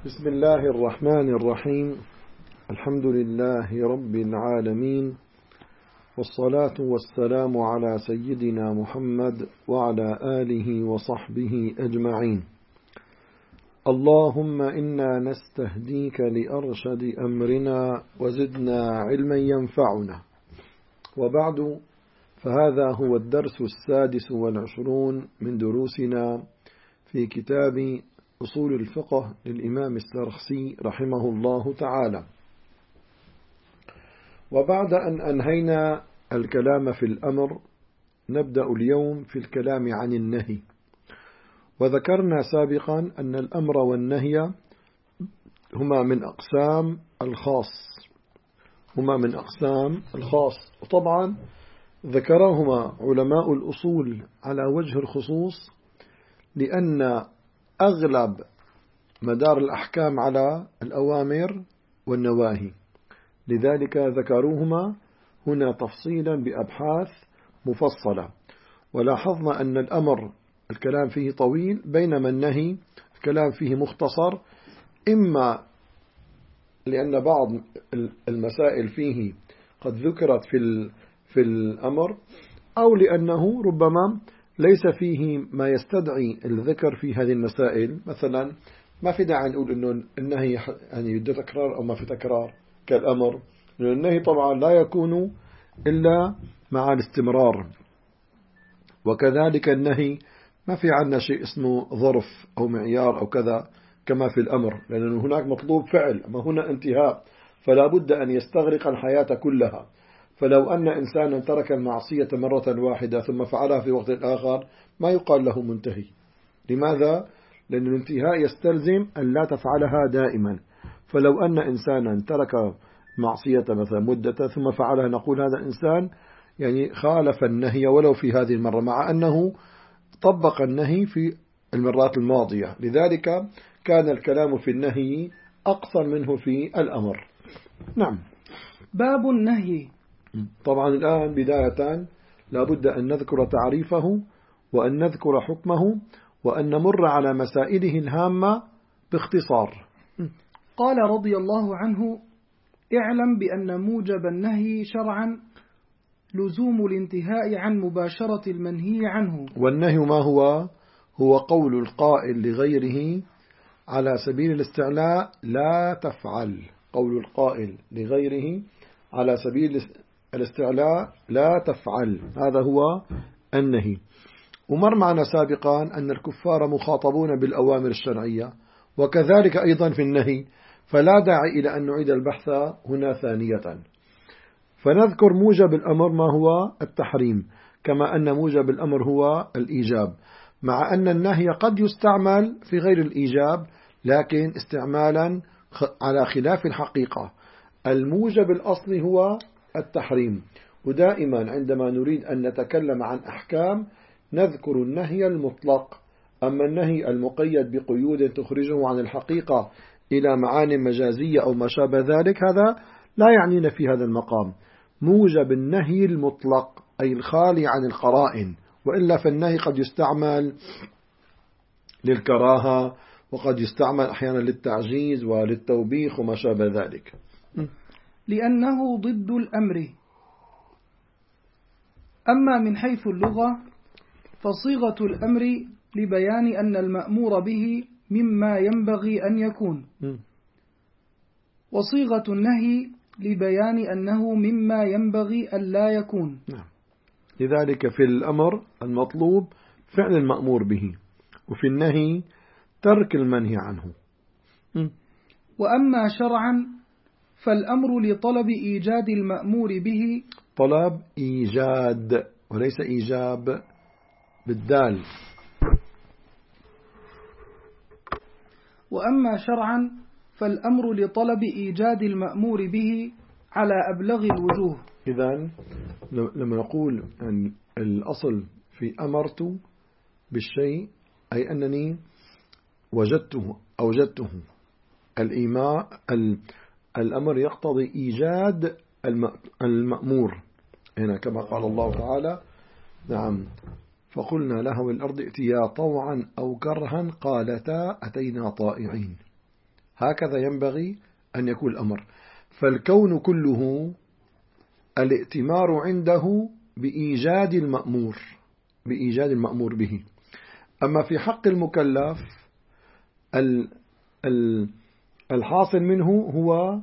بسم الله الرحمن الرحيم. الحمد لله رب العالمين، والصلاة والسلام على سيدنا محمد وعلى آله وصحبه أجمعين. اللهم إنا نستهديك لأرشد أمرنا وزدنا علما ينفعنا. وبعد، فهذا هو الدرس 26 من دروسنا في كتاب أصول الفقه للإمام السرخسي رحمه الله تعالى. وبعد أن أنهينا الكلام في الأمر، نبدأ اليوم في الكلام عن النهي. وذكرنا سابقا أن الأمر والنهي هما من أقسام الخاص، وطبعا ذكرهما علماء الأصول على وجه الخصوص، لأن أغلب مدار الأحكام على الأوامر والنواهي، لذلك ذكروهما هنا تفصيلا بأبحاث مفصلة. ولاحظنا أن الأمر الكلام فيه طويل، بينما النهي الكلام فيه مختصر، إما لأن بعض المسائل فيه قد ذكرت في الأمر، أو لأنه ربما ليس فيه ما يستدعي الذكر في هذه المسائل. مثلا ما في داعي نقول أنه النهي يعني يده تكرار أو ما في تكرار كالأمر، لأن النهي طبعا لا يكون إلا مع الاستمرار. وكذلك النهي ما في عندنا شيء اسمه ظرف أو معيار أو كذا كما في الأمر، لأن هناك مطلوب فعل، أما هنا انتهاء، فلا بد أن يستغرق الحياة كلها. فلو أن إنسانا ترك المعصية مرة واحدة ثم فعلها في وقت آخر، ما يقال له منتهي. لماذا؟ لأن الانتهاء يستلزم أن لا تفعلها دائما. فلو أن إنسانا ترك معصية مثلا مدة ثم فعلها، نقول هذا إنسان يعني خالف النهي ولو في هذه المرة، مع أنه طبق النهي في المرات الماضية. لذلك كان الكلام في النهي أقصر منه في الأمر. نعم. باب النهي. طبعا الآن بداية لابد أن نذكر تعريفه، وأن نذكر حكمه، وأن نمر على مسائله الهامة باختصار. قال رضي الله عنه: اعلم بأن موجب النهي شرعا لزوم الانتهاء عن مباشرة المنهي عنه. والنهي ما هو؟ هو قول القائل لغيره على سبيل الاستعلاء لا تفعل. قول القائل لغيره على سبيل الاستعلاء لا تفعل، هذا هو النهي. ومر معنا سابقا أن الكفار مخاطبون بالأوامر الشرعية، وكذلك أيضا في النهي، فلا داعي إلى أن نعيد البحث هنا ثانية. فنذكر موجب الأمر ما هو التحريم، كما أن موجب الأمر هو الإيجاب، مع أن النهي قد يستعمل في غير الإيجاب، لكن استعمالا على خلاف الحقيقة. الموجب الأصلي هو التحريم. ودائما عندما نريد أن نتكلم عن أحكام نذكر النهي المطلق، أما النهي المقيد بقيود تخرجه عن الحقيقة إلى معاني مجازية أو ما شابه ذلك، هذا لا يعنينا في هذا المقام. موجب النهي المطلق أي الخالي عن القرائن، وإلا فالنهي قد يستعمل للكراهة، وقد يستعمل أحيانا للتعجيز وللتوبيخ وما شابه ذلك. لأنه ضد الأمر. أما من حيث اللغة فصيغة الأمر لبيان أن المأمور به مما ينبغي أن يكون، وصيغة النهي لبيان أنه مما ينبغي أن لا يكون. لذلك في الأمر المطلوب فعل المأمور به، وفي النهي ترك المنهي عنه. وأما شرعا فالأمر لطلب إيجاد المأمور به، طلب إيجاد وليس إيجاب بالدال. وأما شرعا فالأمر لطلب إيجاد المأمور به على أبلغ الوجوه. إذن لما نقول أن الأصل في أمرت بالشيء أي أنني أوجدته. الإيماء الأمر يقتضي إيجاد المأمور، هنا كما قال الله تعالى: نعم فقلنا له الأرض ائتيا طوعا أو كرها قالتا أتينا طائعين. هكذا ينبغي أن يكون الأمر. فالكون كله الائتمار عنده بإيجاد المأمور به. أما في حق المكلف الحاصل منه هو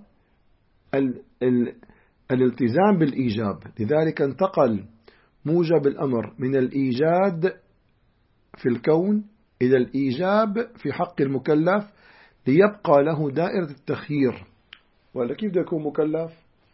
الالتزام بالإيجاب، لذلك انتقل موجب الأمر من الإيجاد في الكون إلى الإيجاب في حق المكلف، ليبقى له دائرة التخيير. ولا كيف بده يكون مكلف؟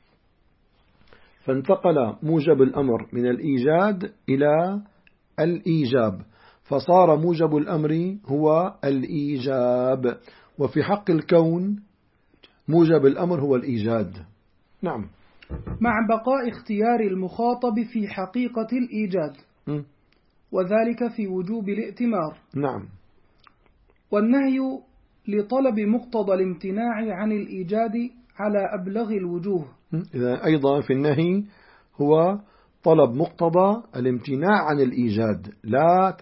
فانتقل موجب الأمر من الإيجاد إلى الإيجاب، فصار موجب الأمر هو الإيجاب، وفي حق الكون موجب الأمر هو الإيجاد. نعم. مع بقاء اختيار المخاطب في حقيقة الإيجاد، وذلك في وجوب الائتمار. نعم. والنهي لطلب مقتضى الامتناع عن الإيجاد على أبلغ الوجوه. إذا أيضا في النهي هو طلب مقتضى الامتناع عن الإيجاد، لا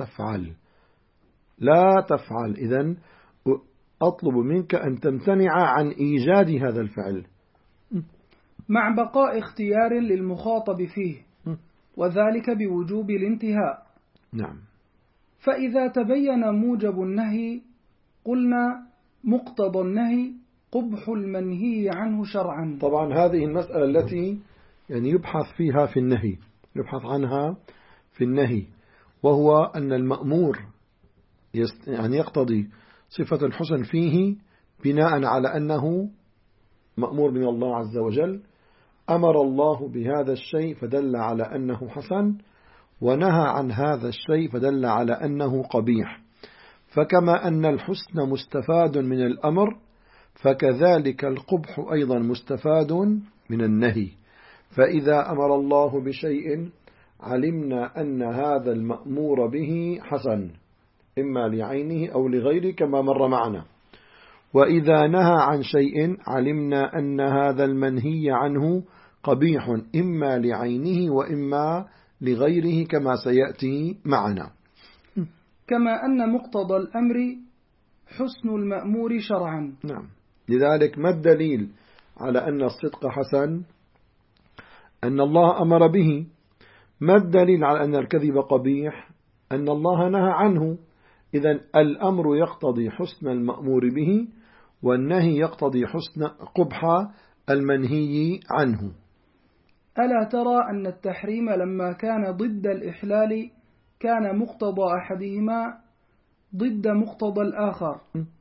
تفعل. إذن أطلب منك أن تمتنع عن إيجاد هذا الفعل، مع بقاء اختيار للمخاطب فيه، وذلك بوجوب الانتهاء. نعم. فإذا تبين موجب النهي قلنا مقتضى النهي قبح المنهي عنه شرعا. طبعا هذه المسألة التي يبحث فيها في النهي، يبحث عنها في النهي، وهو أن المأمور يقتضي صفة الحسن فيه بناء على أنه مأمور من الله عز وجل، أمر الله بهذا الشيء فدل على أنه حسن، ونهى عن هذا الشيء فدل على أنه قبيح. فكما أن الحسن مستفاد من الأمر، فكذلك القبح أيضا مستفاد من النهي. فإذا أمر الله بشيء علمنا أن هذا المأمور به حسن، إما لعينه أو لغيره كما مر معنا. وإذا نهى عن شيء علمنا أن هذا المنهي عنه قبيح، إما لعينه وإما لغيره كما سيأتي معنا. كما أن مقتضى الأمر حسن المأمور شرعا. نعم. لذلك ما الدليل على أن الصدق حسن؟ أن الله أمر به. ما الدليل على أن الكذب قبيح؟ أن الله نهى عنه. إذن الأمر يقتضي حسن المأمور به، والنهي يقتضي حسن قبح المنهي عنه. ألا ترى أن التحريم لما كان ضد الإحلال كان مقتضى أحدهما ضد مقتضى الآخر،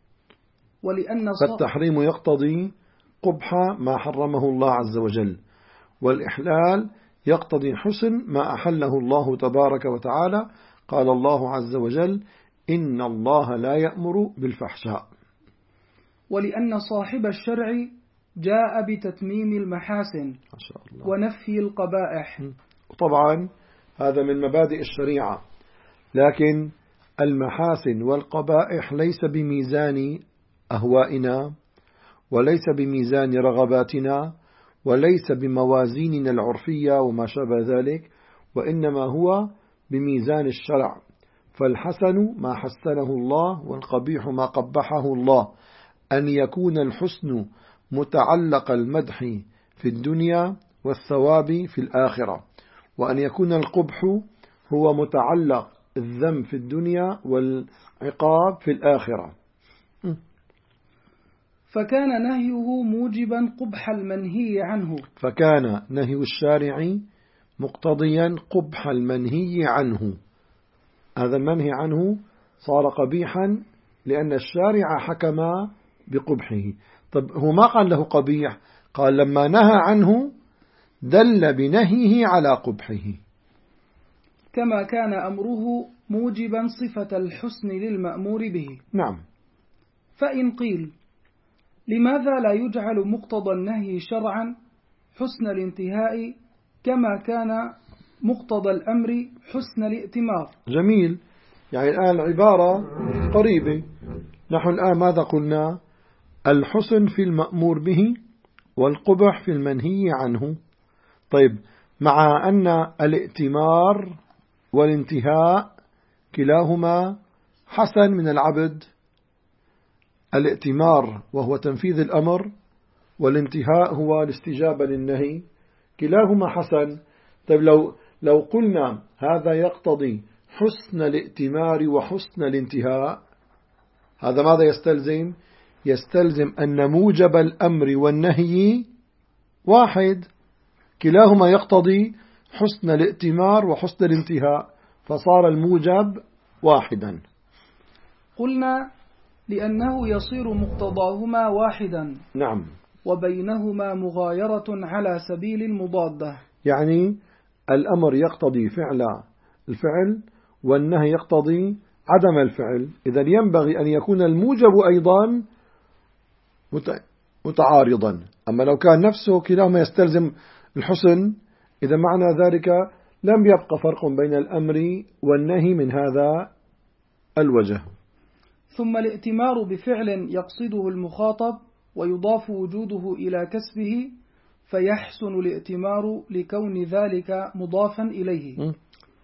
فالتحريم يقتضي قبح ما حرمه الله عز وجل، والإحلال يقتضي حسن ما أحله الله تبارك وتعالى. قال الله عز وجل: إن الله لا يأمر بالفحشاء. ولأن صاحب الشرع جاء بتتميم المحاسن ما شاء الله ونفي القبائح. طبعا هذا من مبادئ الشريعة، لكن المحاسن والقبائح ليس بميزان أهوائنا، وليس بميزان رغباتنا، وليس بموازيننا العرفية وما شابه ذلك، وإنما هو بميزان الشرع. فالحسن ما حسنه الله، والقبيح ما قبحه الله. أن يكون الحسن متعلق المدح في الدنيا والثواب في الآخرة، وأن يكون القبح هو متعلق الذم في الدنيا والعقاب في الآخرة. فكان نهيه موجبا قبح المنهي عنه، فكان نهي الشارع مقتضيا قبح المنهي عنه. هذا المنهي عنه صار قبيحا لأن الشارع حكم بقبحه. طب هو ما قال له قبيح، قال لما نهى عنه دل بنهيه على قبحه. كما كان أمره موجبا صفة الحسن للمأمور به. نعم. فإن قيل لماذا لا يجعل مقتضى النهي شرعا حسن الانتهاء كما كان مقتضى الأمر حسن الائتمار؟ جميل. يعني الآن العبارة قريبة. نحن الآن ماذا قلنا؟ الحسن في المأمور به والقبح في المنهي عنه. طيب، مع أن الائتمار والانتهاء كلاهما حسن من العبد، الائتمار وهو تنفيذ الأمر، والانتهاء هو الاستجابة للنهي، كلاهما حسن. طيب لو قلنا هذا يقتضي حسن الائتمار وحسن الانتهاء، هذا ماذا يستلزم؟ يستلزم أن موجب الأمر والنهي واحد، كلاهما يقتضي حسن الائتمار وحسن الانتهاء، فصار الموجب واحدا. قلنا لأنه يصير مقتضاهما واحدا. نعم. وبينهما مغايرة على سبيل المضادة، يعني الأمر يقتضي فعل الفعل والنهي يقتضي عدم الفعل، إذا ينبغي أن يكون الموجب أيضا متعارضا. أما لو كان نفسه كلاهما يستلزم الحسن، إذا معنى ذلك لم يبقى فرق بين الأمر والنهي من هذا الوجه. ثم الائتمار بفعل يقصده المخاطب ويضاف وجوده إلى كسبه، فيحسن الائتمار لكون ذلك مضافا إليه.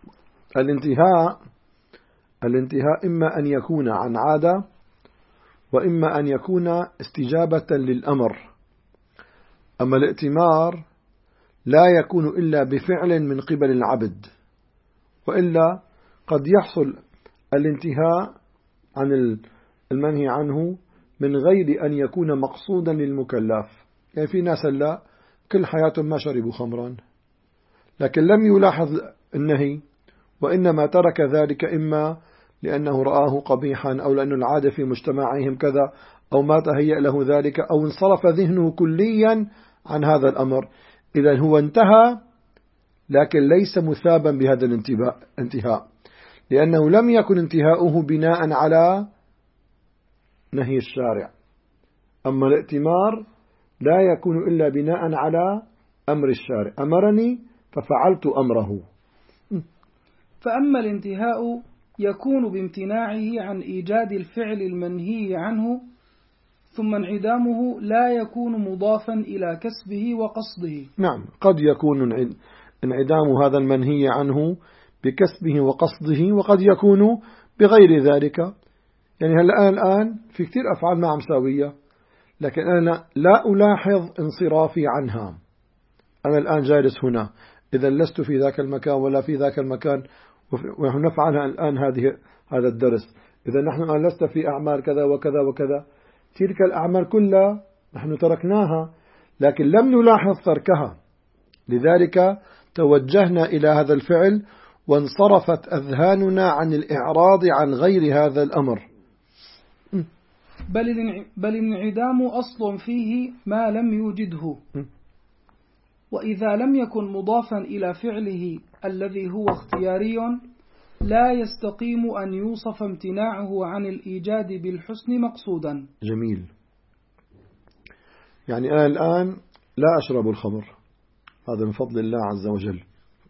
الانتهاء إما أن يكون عن عادة، وإما أن يكون استجابة للأمر. أما الائتمار لا يكون إلا بفعل من قبل العبد، وإلا قد يحصل الانتهاء عن المنهي عنه من غير أن يكون مقصودا للمكلف. يعني في ناس لا كل حياتهم ما شربوا خمرا، لكن لم يلاحظ النهي، وإنما ترك ذلك إما لأنه رآه قبيحا، أو لأن العادة في مجتمعهم كذا، أو ما تهيأ له ذلك، أو انصرف ذهنه كليا عن هذا الأمر. إذا هو انتهى، لكن ليس مثابا بهذا الانتهاء، لأنه لم يكن انتهاؤه بناء على نهي الشارع. أما الائتمار لا يكون إلا بناء على أمر الشارع، أمرني ففعلت أمره. فأما الانتهاء يكون بامتناعه عن إيجاد الفعل المنهي عنه، ثم انعدامه لا يكون مضافا إلى كسبه وقصده. نعم، قد يكون انعدام هذا المنهي عنه بكسبه وقصده، وقد يكون بغير ذلك. يعني الآن في كثير أفعال ما عم ساوية، لكن أنا لا ألاحظ انصرافي عنها. أنا الآن جالس هنا، إذا لست في ذاك المكان ولا في ذاك المكان، ونحن نفعلها الآن هذا الدرس. إذا نحن الآن لست في أعمال كذا وكذا وكذا، تلك الأعمال كلها نحن تركناها، لكن لم نلاحظ تركها، لذلك توجهنا إلى هذا الفعل وانصرفت أذهاننا عن الإعراض عن غير هذا الأمر. بل الانعدام أصل فيه ما لم يوجده، وإذا لم يكن مضافا إلى فعله الذي هو اختياري، لا يستقيم أن يوصف امتناعه عن الإيجاد بالحسن مقصودا. جميل. يعني أنا الآن لا أشرب الخمر، هذا من فضل الله عز وجل.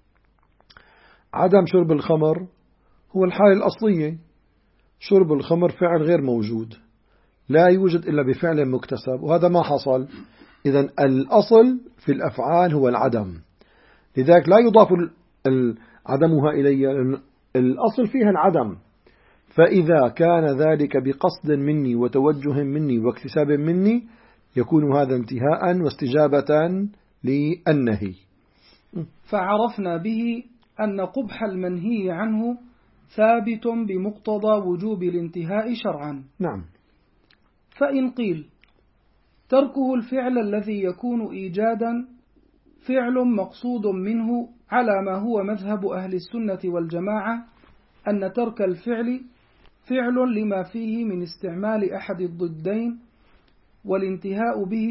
عدم شرب الخمر هو الحالة الأصلية، شرب الخمر فعل غير موجود، لا يوجد إلا بفعل مكتسب، وهذا ما حصل. إذن الأصل في الأفعال هو العدم، لذلك لا يضاف عدمها إلي، لأن الأصل فيها العدم. فإذا كان ذلك بقصد مني وتوجه مني واكتساب مني، يكون هذا انتهاء واستجابة للنهي. فعرفنا به أن قبح المنهي عنه ثابت بمقتضى وجوب الانتهاء شرعا. نعم. فإن قيل تركه الفعل الذي يكون إيجادا فعل مقصود منه، على ما هو مذهب أهل السنة والجماعة، أن ترك الفعل فعل لما فيه من استعمال أحد الضدين، والانتهاء به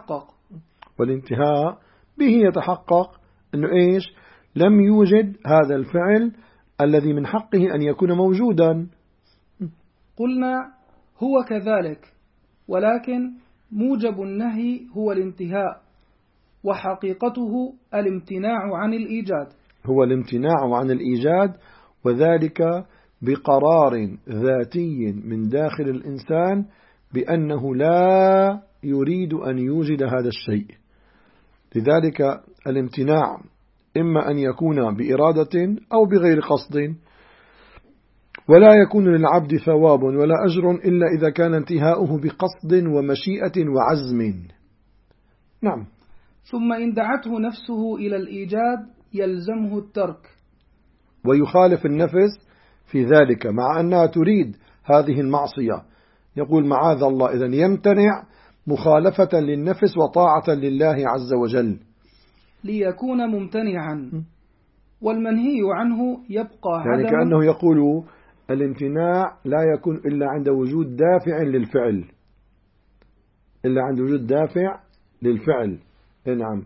يتحقق أنه إيش؟ لم يوجد هذا الفعل الذي من حقه أن يكون موجودا. قلنا هو كذلك، ولكن موجب النهي هو الانتهاء، وحقيقته الامتناع عن الإيجاد. هو الامتناع عن الإيجاد، وذلك بقرار ذاتي من داخل الإنسان بأنه لا يريد أن يوجد هذا الشيء. لذلك الامتناع إما أن يكون بإرادة أو بغير قصد، ولا يكون للعبد ثواب ولا أجر إلا إذا كان انتهاؤه بقصد ومشيئة وعزم. نعم. ثم إن دعته نفسه إلى الإيجاد يلزمه الترك، ويخالف النفس في ذلك مع أنها تريد هذه المعصية، يقول معاذ الله، إذن يمتنع مخالفة للنفس وطاعة لله عز وجل ليكون ممتنعا. والمنهي عنه يبقى يعني كأنه يقول الامتناع لا يكون إلا عند وجود دافع للفعل، إلا عند وجود دافع للفعل. نعم.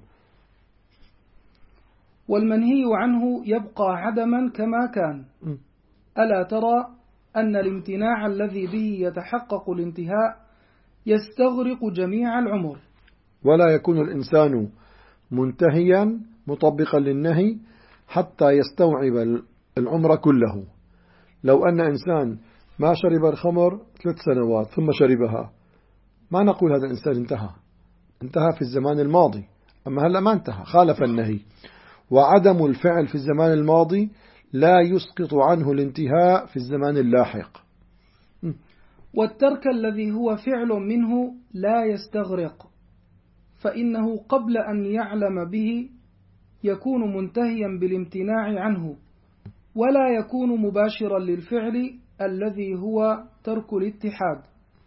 والمنهي عنه يبقى عدما كما كان. ألا ترى أن الامتناع الذي به يتحقق الانتهاء يستغرق جميع العمر، ولا يكون الإنسان منتهيا مطبقا للنهي حتى يستوعب العمر كله. لو أن إنسان ما شرب الخمر 3 سنوات ثم شربها، ما نقول هذا الإنسان انتهى في الزمان الماضي، أما هلأ ما انتهى، خالف النهي. وعدم الفعل في الزمان الماضي لا يسقط عنه الانتهاء في الزمان اللاحق. والترك الذي هو فعل منه لا يستغرق، فإنه قبل أن يعلم به يكون منتهيا بالامتناع عنه، ولا يكون مباشرا للفعل الذي هو ترك الاتحاد،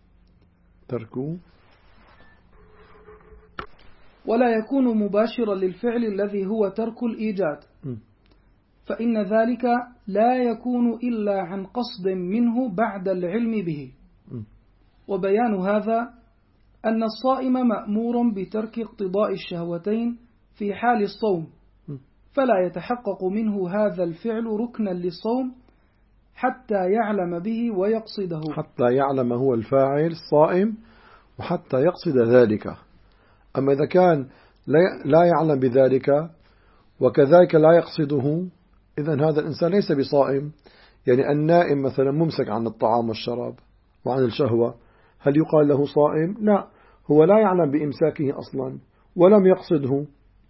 ولا يكون مباشرا للفعل الذي هو ترك الإيجاد، فإن ذلك لا يكون إلا عن قصد منه بعد العلم به. وبيان هذا أن الصائم مأمور بترك اقتضاء الشهوتين في حال الصوم، فلا يتحقق منه هذا الفعل ركنا للصوم حتى يعلم به ويقصده، حتى يعلم هو الفاعل الصائم وحتى يقصد ذلك. أما إذا كان لا يعلم بذلك وكذلك لا يقصده، إذن هذا الإنسان ليس بصائم. يعني النائم مثلا ممسك عن الطعام والشراب وعن الشهوة، هل يقال له صائم؟ لا، هو لا يعلم بإمساكه أصلا ولم يقصده.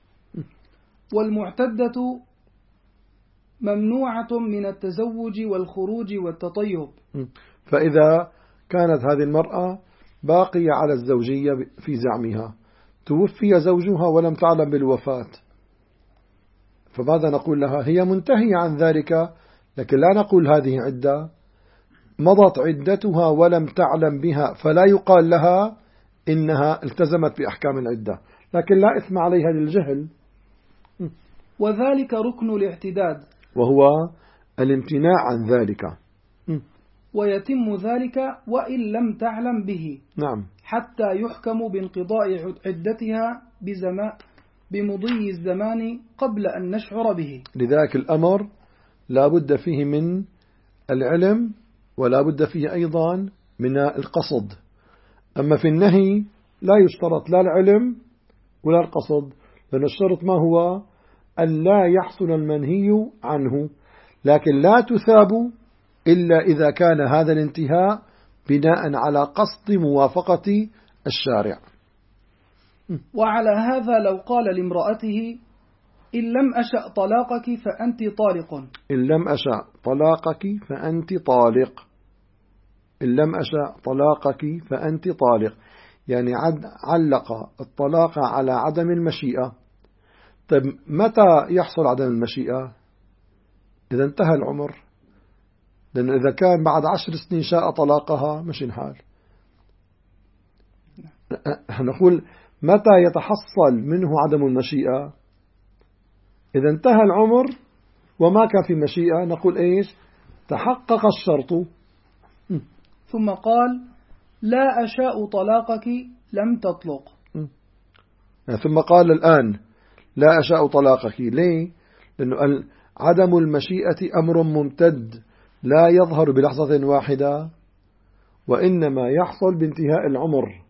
والمعتدة ممنوعة من التزوج والخروج والتطيب. فإذا كانت هذه المرأة باقية على الزوجية في زعمها، توفي زوجها ولم تعلم بالوفاة، فماذا نقول لها؟ هي منتهية عن ذلك، لكن لا نقول هذه عدة، مضت عدتها ولم تعلم بها، فلا يقال لها إنها التزمت بأحكام العدة، لكن لا إثم عليها للجهل. وذلك ركن الاعتداد، وهو الامتناع عن ذلك، ويتم ذلك وإن لم تعلم به. نعم. حتى يحكم بانقضاء عدتها بمضي الزمان قبل أن نشعر به. لذلك الأمر لا بد فيه من العلم ولا بد فيه أيضا من القصد. أما في النهي لا يشترط لا العلم ولا القصد، لأن الشرط ما هو؟ أن لا يحصل المنهي عنه، لكن لا تثاب إلا إذا كان هذا الانتهاء بناء على قصد موافقة الشارع. وعلى هذا لو قال لامرأته إن لم أشأ طلاقك فأنت طالق، إن لم أشأ طلاقك فأنت طالق، إن لم أشأ طلاقك فأنت طالق، يعني علق الطلاق على عدم المشيئة. طيب متى يحصل عدم المشيئة؟ إذا انتهى العمر، لأنه إذا كان بعد 10 سنين شاء طلاقها مش الحال. نقول متى يتحصل منه عدم المشيئة؟ إذا انتهى العمر وما كان في مشيئة، نقول إيش؟ تحقق الشرط. ثم قال لا أشاء طلاقك لم تطلق. ثم قال الآن لا أشاء طلاقك، ليه؟ لأنه عدم المشيئة أمر ممتد لا يظهر بلحظة واحدة، وإنما يحصل بانتهاء العمر.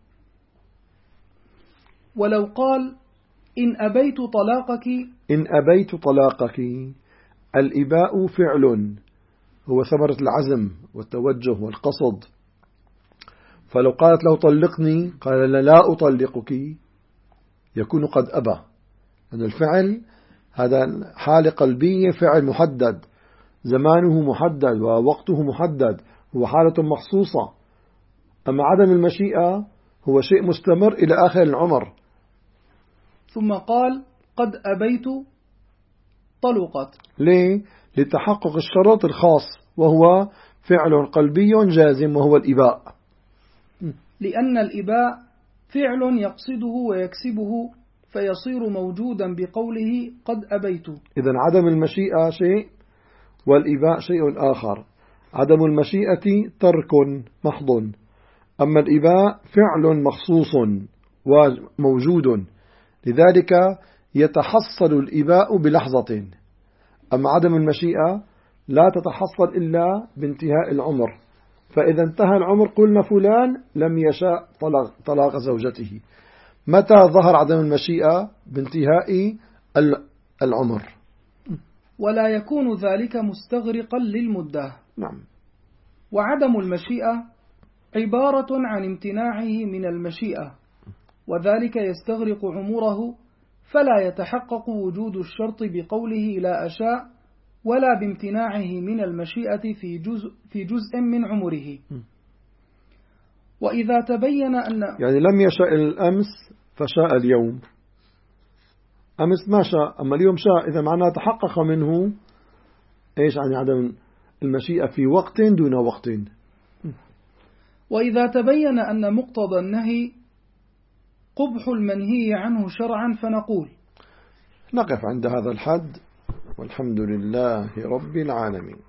ولو قال إن أبيت طلاقك، إن أبيت طلاقك، الإباء فعل هو ثمرة العزم والتوجه والقصد، فلو قالت له طلقني قال لا أطلقك، يكون قد أبى، أن الفعل هذا حالة قلبية، فعل محدد، زمانه محدد ووقته محدد، هو حالة مخصوصة. أما عدم المشيئة هو شيء مستمر إلى آخر العمر. ثم قال قد أبيت طلقت. ليه؟ لتحقق الشرط الخاص وهو فعل قلبي جازم وهو الإباء. لأن الإباء فعل يقصده ويكسبه فيصير موجودا بقوله قد أبيت. إذن عدم المشيئة شيء والإباء شيء آخر. عدم المشيئة ترك محض، أما الإباء فعل مخصوص وموجود، لذلك يتحصل الإباء بلحظة. أما عدم المشيئة لا تتحصل إلا بانتهاء العمر، فإذا انتهى العمر قلنا فلان لم يشاء طلاق زوجته. متى ظهر عدم المشيئة؟ بانتهاء العمر، ولا يكون ذلك مستغرقا للمدة. نعم. وعدم المشيئة عبارة عن امتناعه من المشيئة، وذلك يستغرق عمره، فلا يتحقق وجود الشرط بقوله لا أشاء ولا بامتناعه من المشيئة في جزء من عمره. وإذا تبين أن يعني لم يشاء الأمس فشاء اليوم، أمس ما شاء أما اليوم شاء، إذا معناه تحقق منه إيش عن عدم المشيئة في وقت دون وقت. وإذا تبين أن مقتضى النهي قبح المنهي عنه شرعا فنقول نقف عند هذا الحد، والحمد لله رب العالمين.